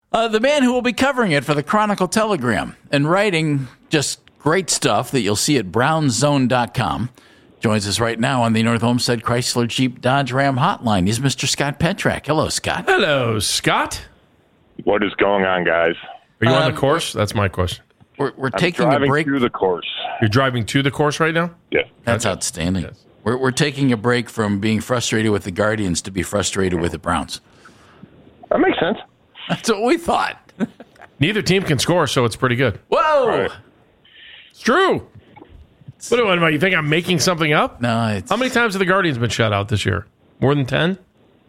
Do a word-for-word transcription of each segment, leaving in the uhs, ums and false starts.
Uh, the man who will be covering it for the Chronicle Telegram and writing just great stuff that you'll see at brown zone dot com joins us right now on the North Olmsted Chrysler Jeep Dodge Ram hotline. He's Mister Scott Petrak. Hello, Scott. Hello, Scott. What is going on, guys? Are you um, on the Um, course? That's my question. We're, we're I'm taking a driving break. through the course. You're driving to the course right now? Yes. That's outstanding. Yes. We're, we're taking a break from being frustrated with the Guardians to be frustrated with the Browns. That makes sense. That's what we thought. Neither team can score, so it's pretty good. Whoa! Right. It's true. What, what about you think I'm making something up? No, it's... How many times have the Guardians been shut out this year? More than ten?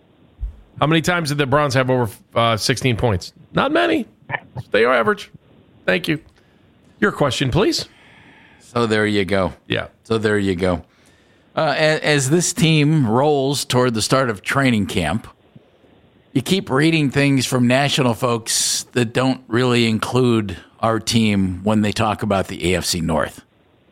How many times did the Browns have over uh, sixteen points? Not many. They are average. Thank you. Your question, please. So there you go. Yeah. So there you go. Uh, as, as this team rolls toward the start of training camp, you keep reading things from national folks that don't really include our team when they talk about the A F C North.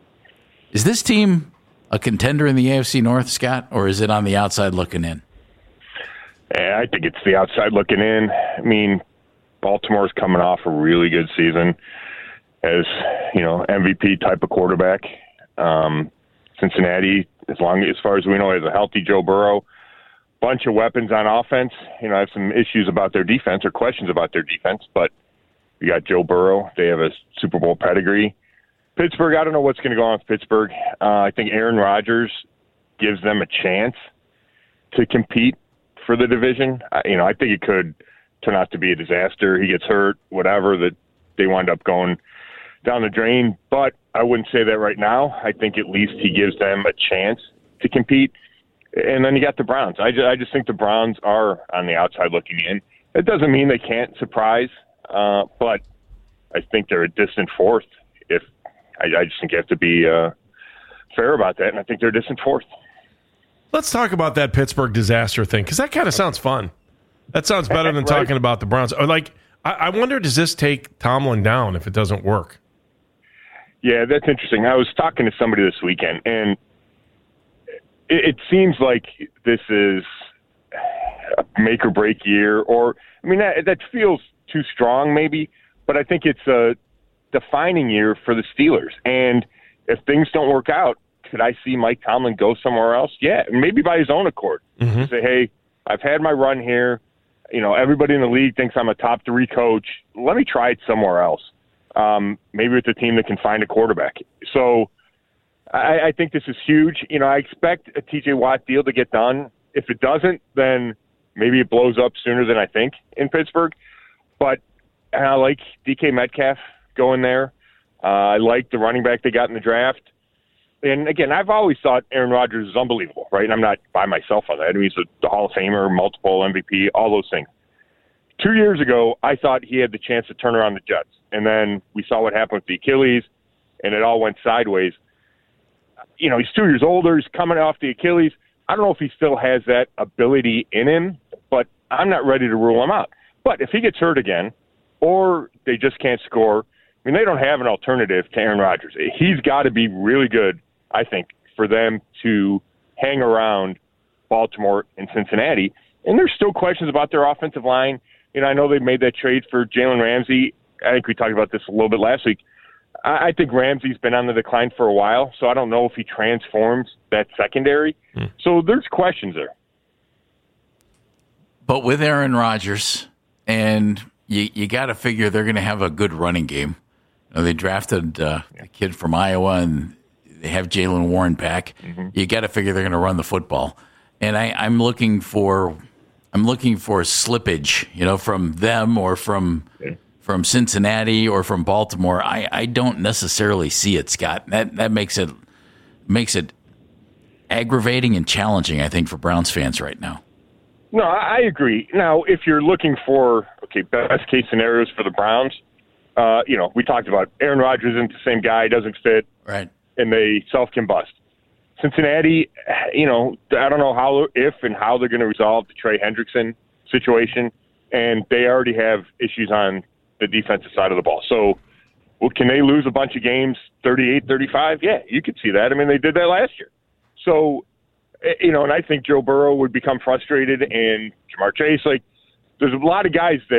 Is this team a contender in the A F C North, Scott, or is it on the outside looking in? Yeah, I think it's the outside looking in. I mean, Baltimore's coming off a really good season as, you know, M V P type of quarterback. Um, Cincinnati, as long as far as we know, has a healthy Joe Burrow. Bunch of weapons on offense. You know, I have some issues about their defense or questions about their defense, but you got Joe Burrow. They have a Super Bowl pedigree. Pittsburgh, I don't know what's going to go on with Pittsburgh. Uh, I think Aaron Rodgers gives them a chance to compete for the division. Uh, you know, I think it could turn out to be a disaster. He gets hurt, whatever, that they wind up going down the drain. But I wouldn't say that right now. I think at least he gives them a chance to compete. And then you got the Browns. I just, I just think the Browns are on the outside looking in. It doesn't mean they can't surprise, uh, but I think they're a distant fourth. If I, I just think you have to be uh, fair about that, and I think they're a distant fourth. Let's talk about that Pittsburgh disaster thing, because that kind of sounds fun. That sounds better than right. talking about the Browns. Or like, I, I wonder, does this take Tomlin down if it doesn't work? Yeah, that's interesting. I was talking to somebody this weekend, and it, it seems like this is a make or break year, or I mean that that feels too strong, maybe, but I think it's a defining year for the Steelers. And if things don't work out, could I see Mike Tomlin go somewhere else? Yeah, maybe by his own accord. Mm-hmm. Say, hey, I've had my run here. You know, everybody in the league thinks I'm a top three coach. Let me try it somewhere else. Um, maybe with a team that can find a quarterback. So I, I think this is huge. You know, I expect a T J Watt deal to get done. If it doesn't, then maybe it blows up sooner than I think in Pittsburgh. But I like D K Metcalf going there. Uh, I like the running back they got in the draft. And, again, I've always thought Aaron Rodgers is unbelievable, right? And I'm not by myself on that. I mean, he's a, the Hall of Famer, multiple M V P, all those things. Two years ago, I thought he had the chance to turn around the Jets. And then we saw what happened with the Achilles, and it all went sideways. You know, he's two years older. He's coming off the Achilles. I don't know if he still has that ability in him, but I'm not ready to rule him out. But if he gets hurt again, or they just can't score, I mean, they don't have an alternative to Aaron Rodgers. He's got to be really good, I think, for them to hang around Baltimore and Cincinnati. And there's still questions about their offensive line. You know, I know they made that trade for Jalen Ramsey. I think we talked about this a little bit last week. I think Ramsey's been on the decline for a while, so I don't know if he transforms that secondary. Hmm. So there's questions there. But with Aaron Rodgers, and you, you got to figure they're going to have a good running game. You know, they drafted uh, a kid from Iowa, and they have Jaylen Warren back. Mm-hmm. You got to figure they're going to run the football. And I, I'm looking for, I'm looking for slippage, you know, from them or from yeah. from Cincinnati or from Baltimore. I, I don't necessarily see it, Scott. That that makes it makes it aggravating and challenging, I think, for Browns fans right now. No, I agree. Now, if you're looking for okay best case scenarios for the Browns, uh, you know, we talked about Aaron Rodgers isn't the same guy, doesn't fit, right, and they self-combust. Cincinnati, you know, I don't know how, if and how they're going to resolve the Trey Hendrickson situation, and they already have issues on the defensive side of the ball. So, well, can they lose a bunch of games, thirty-eight thirty-five? Yeah, you could see that. I mean, they did that last year. So, you know, and I think Joe Burrow would become frustrated, and Jamar Chase. Like, there's a lot of guys there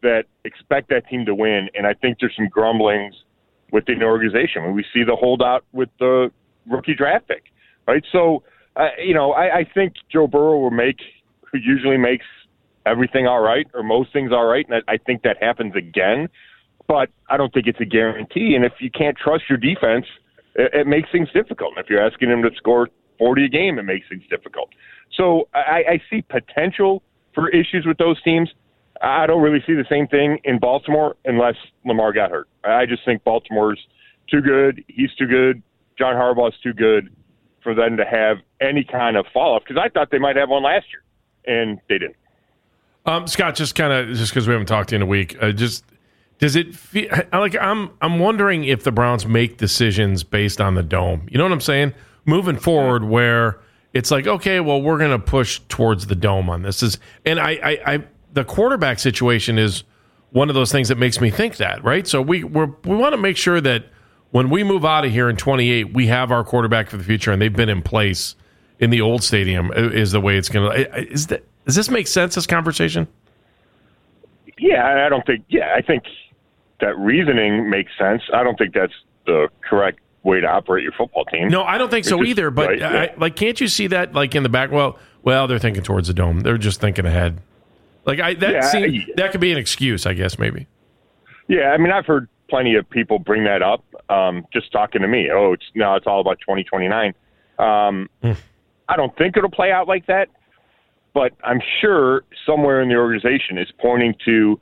that expect that team to win, and I think there's some grumblings within the organization. When we see the holdout with the rookie draft pick, right? So, uh, you know, I, I think Joe Burrow will make, who usually makes everything all right, or most things all right, and I, I think that happens again. But I don't think it's a guarantee. And if you can't trust your defense, it, it makes things difficult. And if you're asking them to score forty a game, it makes things difficult. So I, I see potential for issues with those teams. I don't really see the same thing in Baltimore unless Lamar got hurt. I just think Baltimore's too good. He's too good. John Harbaugh's too good for them to have any kind of fall-off, because I thought they might have one last year, and they didn't. Um, Scott, just kind of just because we haven't talked in a week, uh, just does it feel like I'm I'm wondering if the Browns make decisions based on the dome? You know what I'm saying? Moving forward, where it's like, okay, well, we're going to push towards the dome on this. Is and I, I, I the quarterback situation is one of those things that makes me think that, right? So we we're, we want to make sure that when we move out of here in twenty-eight, we have our quarterback for the future, and they've been in place in the old stadium. Is the way it's going to is that. Does this make sense, this conversation? Yeah, I don't think, yeah, I think that reasoning makes sense. I don't think that's the correct way to operate your football team. No, I don't think so just, either, but right, I, yeah. like, can't you see that, like, in the back? Well, well, they're thinking towards the dome. They're just thinking ahead. Like, I that yeah, seems, I, that could be an excuse, I guess, maybe. Yeah, I mean, I've heard plenty of people bring that up, um, just talking to me. Oh, it's now it's all about twenty twenty-nine. Um, mm. I don't think it'll play out like that. But I'm sure somewhere in the organization is pointing to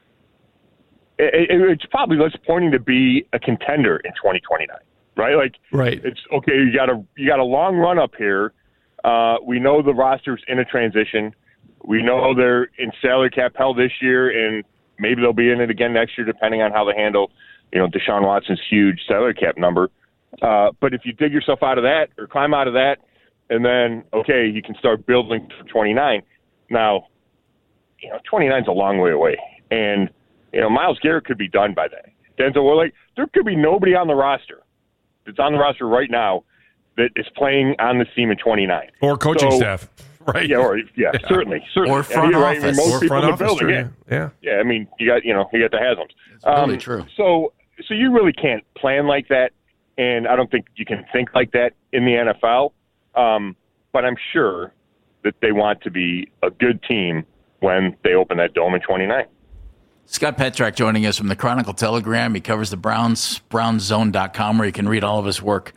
it, it, it's probably less pointing to be a contender in twenty twenty-nine, right? Like, right. It's okay. You got a you got a long run up here. Uh, we know the roster's in a transition. We know they're in salary cap hell this year, and maybe they'll be in it again next year, depending on how they handle, you know, Deshaun Watson's huge salary cap number. Uh, but if you dig yourself out of that or climb out of that, and then, okay, you can start building for twenty-nine. Now, you know, twenty-nine is a long way away. And, you know, Myles Garrett could be done by then. Denzel Ward, there could be nobody on the roster that's on the roster right now that is playing on this team in twenty-nine. Or coaching so, staff, right? Yeah, or, yeah, yeah. certainly, certainly. Or front yeah, office. Right, most or people front in the office, building, true, yeah. yeah. Yeah, I mean, you got, you know, you got the Haslam's. It's really um, true. So, so you really can't plan like that, and I don't think you can think like that in the N F L. Um, but I'm sure that they want to be a good team when they open that dome in twenty-nine. Scott Petrak joining us from the Chronicle Telegram. He covers the Browns, brown's zone dot com, where you can read all of his work.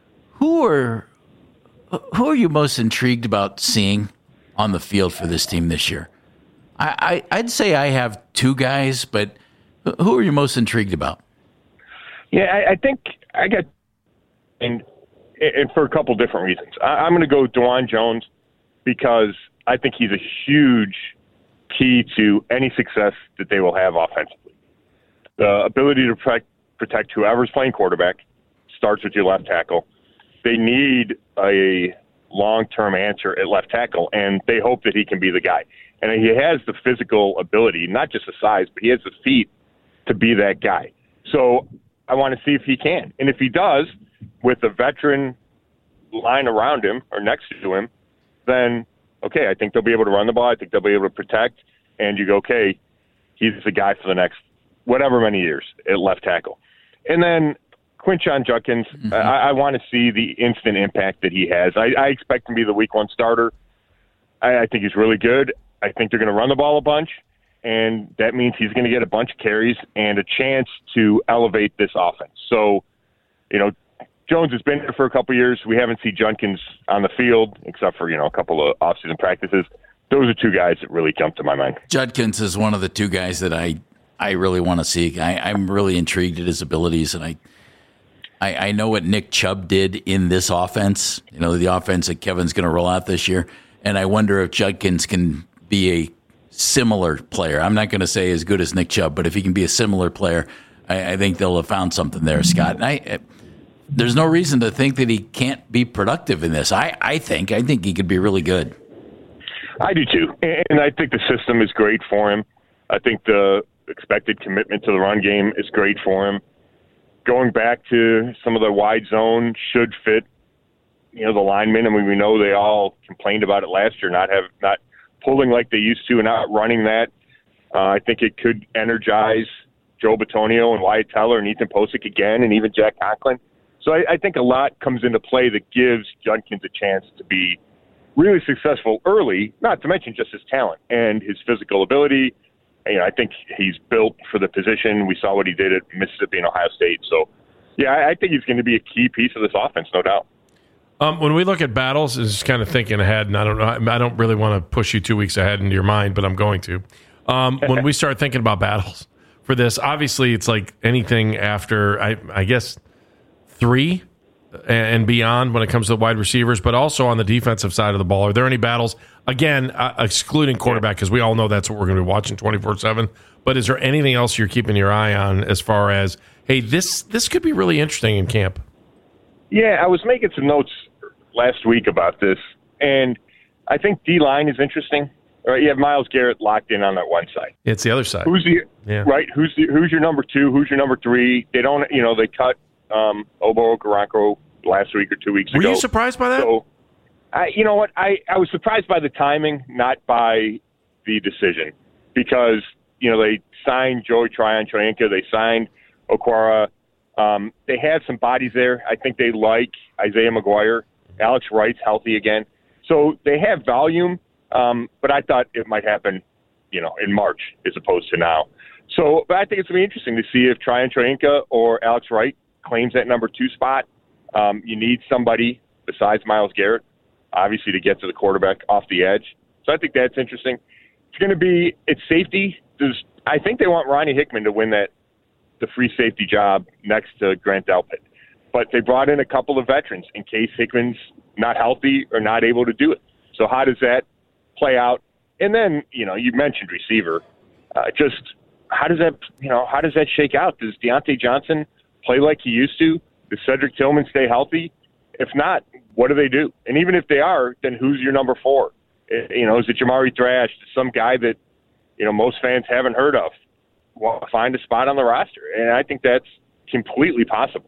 Who are who are you most intrigued about seeing on the field for this team this year? I, I, I'd say I have two guys, but who are you most intrigued about? Yeah, I, I think I got and. And for a couple different reasons. I'm going to go Dawand Jones because I think he's a huge key to any success that they will have offensively. The ability to protect, protect whoever's playing quarterback starts with your left tackle. They need a long-term answer at left tackle, and they hope that he can be the guy. And he has the physical ability, not just the size, but he has the feet to be that guy. So I want to see if he can. And if he does, with a veteran line around him or next to him, then, okay, I think they'll be able to run the ball. I think they'll be able to protect. And you go, okay, he's the guy for the next whatever many years at left tackle. And then Quinshon Judkins, mm-hmm. I, I want to see the instant impact that he has. I, I expect him to be the week one starter. I, I think he's really good. I think they're going to run the ball a bunch, and that means he's going to get a bunch of carries and a chance to elevate this offense. So, you know, Jones has been here for a couple of years. We haven't seen Judkins on the field except for, you know, a couple of offseason practices. Those are two guys that really jump to my mind. Judkins is one of the two guys that I, I really want to see. I, I'm really intrigued at his abilities, and I, I I know what Nick Chubb did in this offense, you know, the offense that Kevin's going to roll out this year, and I wonder if Judkins can be a similar player. I'm not going to say as good as Nick Chubb, but if he can be a similar player, I, I think they'll have found something there, Scott. And I, there's no reason to think that he can't be productive in this. I, I think. I think he could be really good. I do too. And I think the system is great for him. I think the expected commitment to the run game is great for him. Going back to some of the wide zone should fit, you know, the linemen. I mean, we know they all complained about it last year, not have not pulling like they used to and not running that. Uh, I think it could energize Joe Bitonio and Wyatt Teller and Ethan Posick again, and even Jack Conklin. So I, I think a lot comes into play that gives Judkins a chance to be really successful early, not to mention just his talent and his physical ability. You know, I think he's built for the position. We saw what he did at Mississippi and Ohio State. So, yeah, I, I think he's going to be a key piece of this offense, no doubt. Um, when we look at battles, is kind of thinking ahead, and I don't know, I don't really want to push you two weeks ahead into your mind, but I'm going to. Um, when we start thinking about battles for this, obviously it's like anything after, I, I guess, three and beyond when it comes to wide receivers, but also on the defensive side of the ball. Are there any battles, again, uh, excluding quarterback, because we all know that's what we're going to be watching twenty-four seven, but is there anything else you're keeping your eye on as far as, hey, this this could be really interesting in camp? Yeah, I was making some notes last week about this, and I think D-line is interesting. Right, you have Myles Garrett locked in on that one side. It's the other side. Who's the yeah. right? Who's the, who's your number two? Who's your number three? They don't, you know, they cut um, Obo Okoronkwo last week or two weeks Were ago. you surprised by that? So, I, you know what? I, I was surprised by the timing, not by the decision, because you know they signed Joey Tryon-Shoyinka, they signed Okwara. Um, they had some bodies there. I think they like Isaiah McGuire. Alex Wright's healthy again, so they have volume. Um, but I thought it might happen, you know, in March as opposed to now. So, but I think it's going to be interesting to see if Tryon-Shoyinka or Alex Wright claims that number two spot. Um, you need somebody besides Myles Garrett, obviously, to get to the quarterback off the edge. So I think that's interesting. It's going to be it's safety. There's, I think they want Ronnie Hickman to win that the free safety job next to Grant Delpit. But they brought in a couple of veterans in case Hickman's not healthy or not able to do it. So how does that play out? And then, you know, you mentioned receiver. Uh, just how does that, you know, how does that shake out? Does Deontay Johnson play like he used to? Does Cedric Tillman stay healthy? If not, what do they do? And even if they are, then who's your number four? You know, is it Jamari Thrash, some guy that, you know, most fans haven't heard of? Well, find a spot on the roster. And I think that's completely possible.